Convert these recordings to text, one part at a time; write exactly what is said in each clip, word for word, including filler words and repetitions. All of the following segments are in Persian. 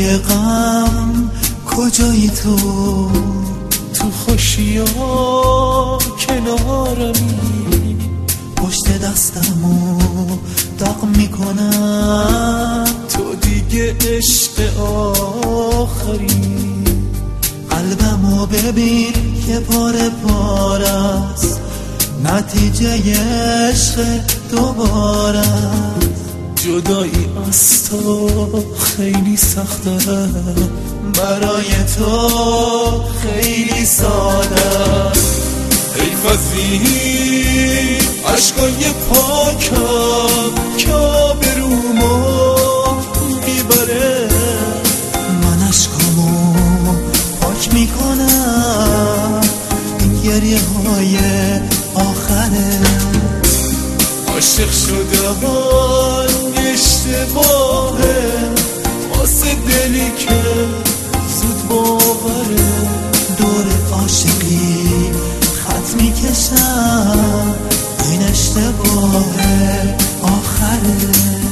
غم کجایی تو؟ تو خوشیا کنارمی، پشت دستمو داغ میکنم، تو دیگه عشق آخری. قلبمو ببین که پاره پاره است، نتیجه عشق دوباره. جدایی از تو خیلی سخته، برای تو خیلی ساده. حیف از این عشقای پاکم که آبرومو میبره. من عشقامو پاک میکنم، این گریه های آخره. عاشق شدن اشتباهه واسه دلی که زود باوره. دور عاشقی خط میکشم، این اشتباه آخره.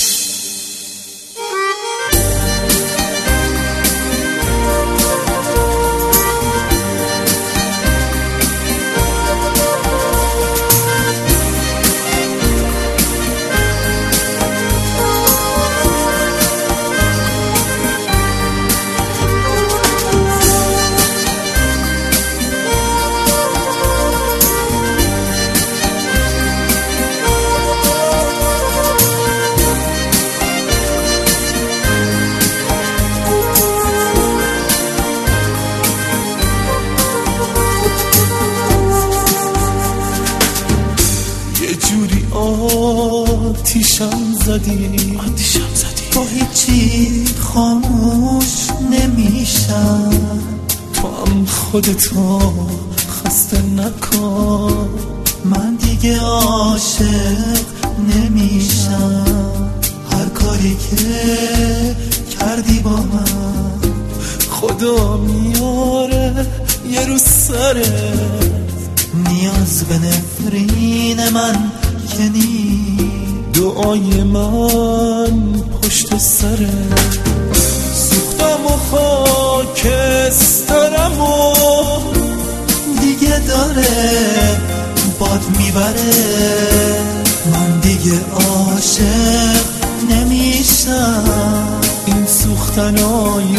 آتیشم زدی آتیشم زدی با هیچی خاموش نمیشم. تو هم خودتو خسته نکن، من دیگه عاشق نمیشم. هر کاری که کردی با من خدا میاره یه روز سره. نیاز به نفرین من که نی، دعای من پشت سره. سوختم و خاکسترم و دیگه داره باد میبره. من دیگه عاشق نمیشم، این سوختنای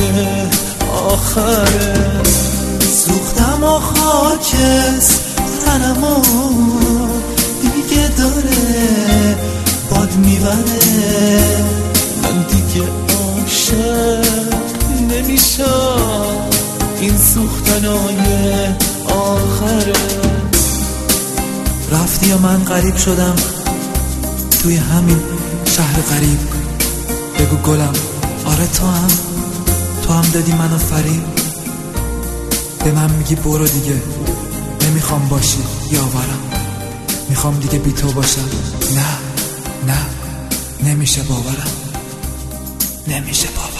آخره. سوختم و خاکسترم و دیگه داره باد میبره. من دیگه عاشق نمیشم، این سوختنای آخره. رفتی و من غریب شدم توی همین شهر غریب. بگو گلم آره تو هم تو هم دادی منو فریب. به من میگی برو دیگه، نمیخوام باشی یاورم، میخوام دیگه بی تو باشم. نه نه نمیشه باورم، نمیشه باورم.